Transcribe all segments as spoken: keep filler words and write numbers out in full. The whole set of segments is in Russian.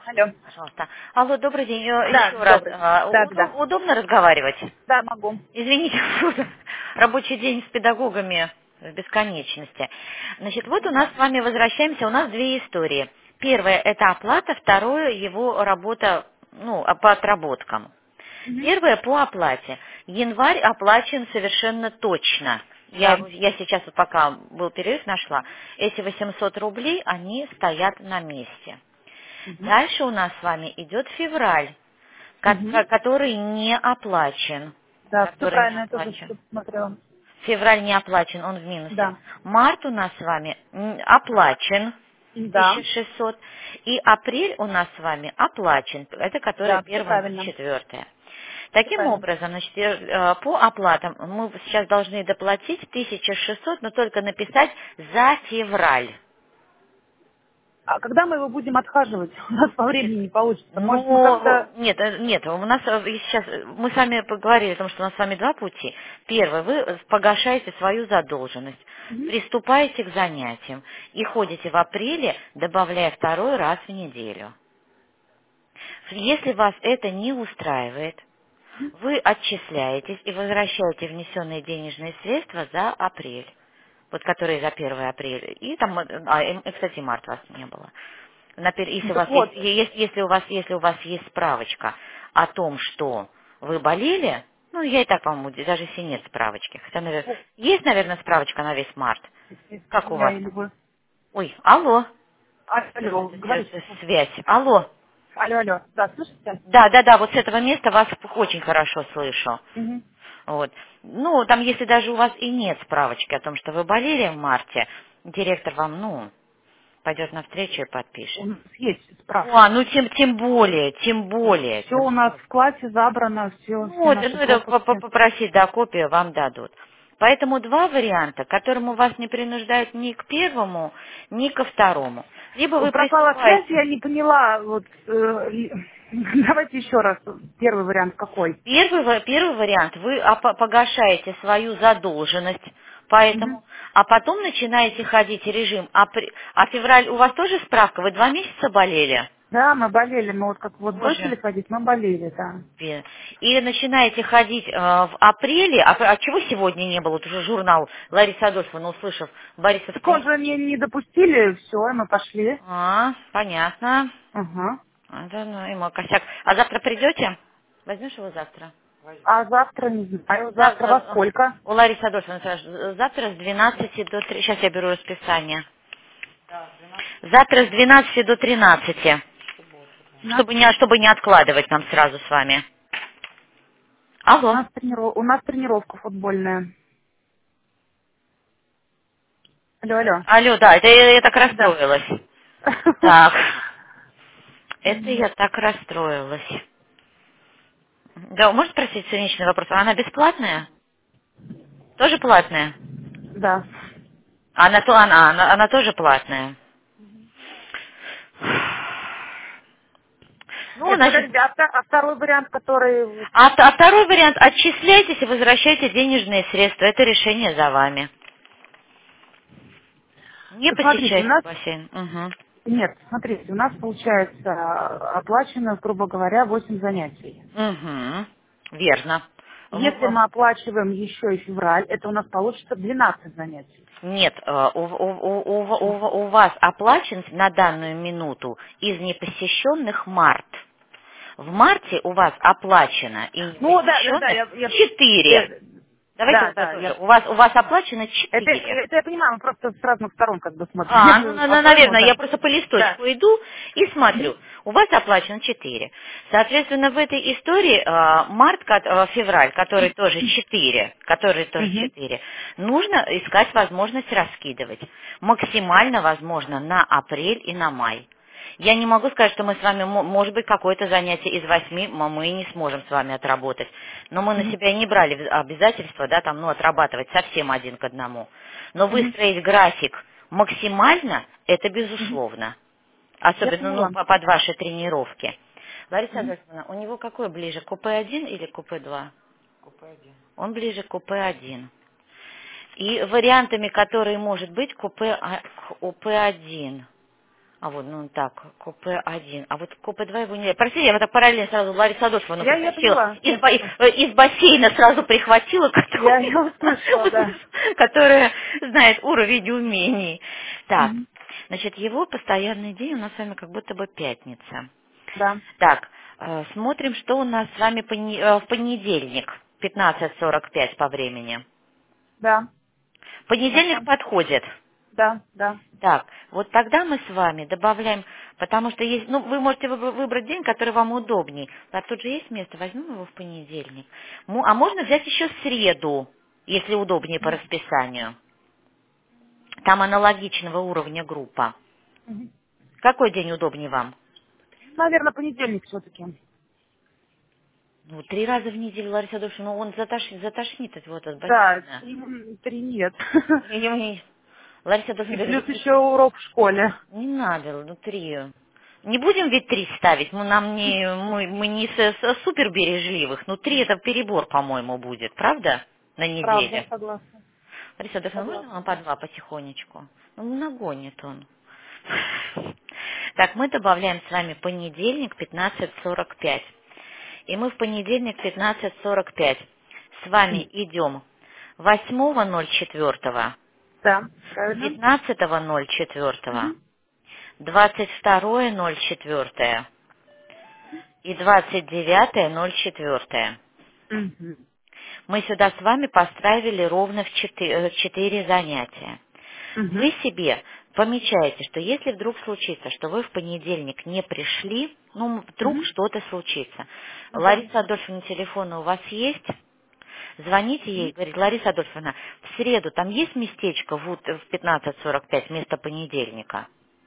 Алло. Пожалуйста. Алло, добрый день. Э, Да, Еще раз. добрый. А, Да, да, удо- да. Удобно разговаривать? Да, могу. Извините, рабочий день с педагогами в бесконечности. Значит, вот у нас с вами возвращаемся, у нас две истории. Первое– это оплата, второе– его работа, ну, а, по отработкам. Мгм. Первое по оплате. Январь оплачен совершенно точно. Я, Да. его- я сейчас вот пока был перерыв нашла. Эти восемьсот рублей, они стоят на месте. Мгм. Дальше у нас с вами идет февраль, ко- ко- Мгм. который не оплачен. Да, все Который не правильно, я тоже оплачен. всё посмотрела. Февраль не оплачен, он в минусе. Да. Март у нас с вами м, оплачен, Да. тысяча шестьсот. И апрель у нас с вами оплачен, это который Да, все первое правильно. четвертое. Все Таким правильно. образом, значит, э, э, по оплатам мы сейчас должны доплатить тысяча шестьсот, но только написать за февраль. А когда мы его будем отхаживать? У нас по времени не получится. Может, мы Ну, как-то... нет, э, нет, у нас э, сейчас, э, мы с вами поговорили о том, что у нас с вами два пути. Первый, вы погашаете свою задолженность, Мгм. приступаете к занятиям и ходите в апреле, добавляя второй раз в неделю. Если вас это не устраивает, вы отчисляетесь и возвращаете внесенные денежные средства за апрель, вот которые за первое апреля. И там, э, а, и, и, кстати, март вас не было. Напер- Ну, Если у так вас есть, вот. есть- если у вас, если у вас есть справочка о том, что вы болели, ну, я и так вам, уд- даже если нет справочки, хотя, наверное, О, есть, наверное, справочка на весь март. Как у Я вас или там? вы... Ой, алло. А, Что-то Алло, это говорите. с- связь. Алло. Алло, алло. Да, слышите? Да, да, да, вот с этого места вас очень хорошо слышу. Мгм. Вот. Ну, там, если даже у вас и нет справочки о том, что вы болели в марте, директор вам, ну, пойдет навстречу и У подпишет. нас есть А, справка. ну тем, тем более, тем более, Все тем у нас более. в классе забрано, все, Ну, все вот, ну наши это по- по- пропуски. попросить, да, копию вам дадут. Поэтому два варианта, к которому вас не принуждают ни к первому, ни ко второму. Либо вы Пропала связь, приступаете. я не поняла. Вот, э, и- давайте еще раз. Первый вариант какой? Первый, ва- первый вариант, вы опо- погашаете свою задолженность, Мгм. поэтому, а потом начинаете ходить режим. апре- А февраль у вас тоже справка? Вы два месяца болели? Да, мы болели, мы вот как вот Боже. бросили ходить, мы болели, да. Бе- И начинаете ходить э, в апреле, а, а чего сегодня не было? Вот уже журнал Лариса Адольфовна, услышав Так он Борисовская. же не, не допустили, все, мы пошли. А, понятно. Ага. Это, ну, и мой косяк. А завтра придете? Возьмешь его завтра? А завтра, не знаю, За- завтра во э, сколько? у Ларисы Адольфовны спрашивают, завтра с двенадцати до тринадцати. Сейчас я беру расписание. Завтра с двенадцати до тринадцати. Чтобы двенадцать. не, чтобы не откладывать нам сразу с вами. У Алло. нас, трениров... у нас тренировка футбольная. Алло, алло. Алло, да, это я, я так Да. расстроилась. Так, это я так расстроилась. Да, может спросить циничный вопрос? Она бесплатная? Тоже платная? Да. Она, то, она, она, она тоже платная. Ну, Нет, значит, подожди, а, вта- а второй вариант, который... вот- а, т- а второй вариант, отчисляйтесь и возвращайте денежные средства. Это решение за вами. Не Вот смотрите, у посещайте нас... бассейн. Угу. Нет, смотрите, у нас получается а, оплачено, грубо говоря, восемь занятий. Угу. Верно. В- Если в- мы оплачиваем еще и февраль, это у нас получится двенадцать занятий. Нет, э, у, у- у- у- у- у вас оплачен на данную минуту из непосещенных март. В марте у вас оплачено и Ну, да, да, да, непосещенных я, я- четыре. э, Давайте да, вот это да, тоже. я, У вас, у вас оплачено это, четыре. это я понимаю, мы просто с разных сторон как бы А, ну, смотрим. на- на- По-своему, наверное, я да. просто по Да. листочку иду и Мгм. смотрю. У вас оплачено четыре. Соответственно, в этой истории э, март, ко- э, февраль, который тоже четыре, который тоже Мгм. четыре, нужно искать возможность раскидывать. Максимально возможно на апрель и на май. Я не могу сказать, что мы с вами, мо- может быть, какое-то занятие из восьми м- мы не сможем с вами отработать. Но мы на Мгм. себя и не брали в- обязательства, да, там, ну, отрабатывать совсем один к одному. Но Мгм. выстроить график максимально, это Мгм. безусловно. Я Особенно, ну, поняла. по- под ваши тренировки. Лариса Мгм. Адольфовна, у него какой ближе, купе один или купе два? Он ближе к купе один. И вариантами, которые может быть, купе, а- купе один. А вот, ну так, КП один. А вот КП два его не... Простите, я вот так параллельно сразу Ларису Адольфовну Я, я притащила. поняла, Из, я ба- поняла. э, из бассейна сразу прихватила, Я, которая, я услышала, да. которая знает уровень умений. Так, Мгм. значит, его постоянный день у нас с вами как будто бы пятница. Да, Так, э, смотрим, что у нас с вами пони- э, в понедельник, пятнадцать сорок пять по времени. да, Понедельник хорошо. подходит. Да, да. Так, вот тогда мы с вами добавляем, потому что есть, ну, вы можете выбра- выбрать день, который вам удобней. А тут же есть место, возьмем его в понедельник. Му- А можно взять еще среду, если удобнее по расписанию. Там аналогичного уровня группа. Мгм. Какой день удобнее вам? Наверное, понедельник все-таки. Ну, три раза в неделю, Лариса Адольфовна, ну, он затош- затошнит от вот от Да, бассейна. три, три нет. Не, не, не. Лариса И Адольфовна плюс говорит, еще урок в школе. не надо, ну три. Не будем ведь три ставить, мы нам не, мы, мы не со, со супер бережливых, ну три это перебор, по-моему, будет, правда? На Правда, неделе. согласна. Лариса Адольфовна, можно вам Согласна, по да. два потихонечку? Ну, нагонит он. Так, мы добавляем с вами понедельник пятнадцать сорок пять. И мы в понедельник пятнадцать сорок пять с вами Мгм. идем восьмого ноль четвертого, Да, правильно. девятнадцатого ноль четвертого, Мгм. двадцать второе ноль четвертое и двадцать девятое ноль четвертое. Мгм. Мы сюда с вами поставили ровно в четыре, четыре занятия. Вы Мгм. себе помечаете, что если вдруг случится, что вы в понедельник не пришли, ну, вдруг Мгм. что-то случится. Да. Лариса Адольфовна, телефон у вас есть? Звоните ей, Мгм. говорит, Лариса Адольфовна, в среду там есть местечко в ут- в пятнадцать сорок пять вместо понедельника?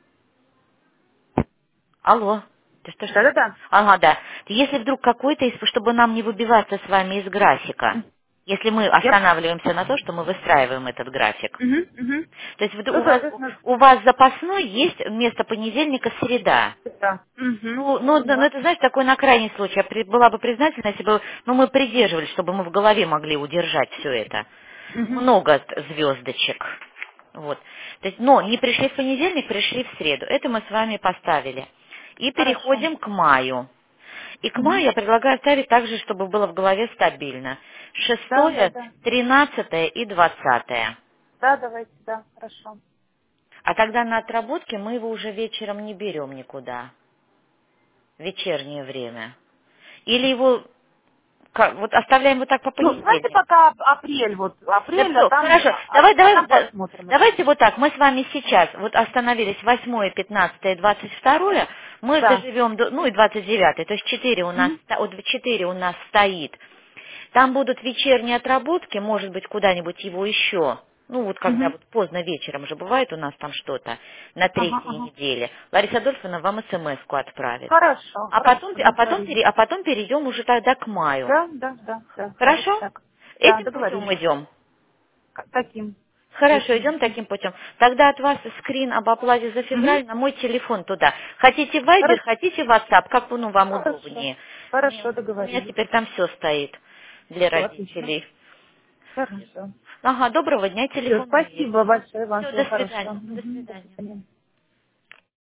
Алло, ты что ж не... Да-да-да. Ага, да. Если вдруг какой-то, из- чтобы нам не выбиваться с вами из графика, М. если мы Я... останавливаемся на то, что мы выстраиваем этот график. Мгм. Мгм. То есть вд- Ну, у вас, соответственно, у вас запасной есть вместо понедельника среда. да. Мгм. Ну, ну, ну, Поняла. это, знаешь, такой на крайний случай. Я при- была бы признательна, если бы ну, мы придерживались, чтобы мы в голове могли удержать все это. Мгм. Много т- звездочек. Вот. То есть, но не пришли в понедельник, пришли в среду. Это мы с вами поставили. И Хорошо. переходим к маю. И к маю Мгм. я предлагаю ставить так же, чтобы было в голове стабильно. Да, да, Шестое, да. тринадцатое и двадцатое. Да, давайте, да, хорошо. А тогда на отработке мы его уже вечером не берем никуда. Вечернее время. Или его, ка- вот оставляем вот так по Ну, давайте понедельник. пока ап- апрель, вот Да апрель, а все, там, хорошо. а, Давай, а давай, там да- посмотрим уже. давайте вот так. Мы с вами сейчас вот остановились восьмое, пятнадцатое, двадцать второе. Мы Да. доживем до, ну и двадцать девятое. То есть четыре у нас, Мгм. ста- вот четыре у нас стоит. Там будут вечерние отработки, может быть, куда-нибудь его еще. Ну, вот когда Мгм. вот поздно вечером же бывает у нас там что-то на Ага, третьей ага. неделе. Лариса Адольфовна вам смс-ку отправит. Хорошо, А потом, хорошо, а потом, договорились. пере- а потом перейдем уже тогда к маю. Да, да, да, да, давайте Хорошо? так. Да, Этим путем договорились. идем. К- Таким. Хорошо, Если... идем таким путем. Тогда от вас скрин об оплате за Мгм. февраль на мой телефон туда. Хотите Viber, Хорошо, хотите WhatsApp, как ну, вам хорошо. удобнее. У меня, Хорошо, у меня договорились. теперь там все стоит для Все, отлично. родителей. Хорошо. Ага, доброго дня, Все, телефон мой есть. спасибо большое вам, Все, всего до хорошего. свидания. До Мгм, до свидания. свидания.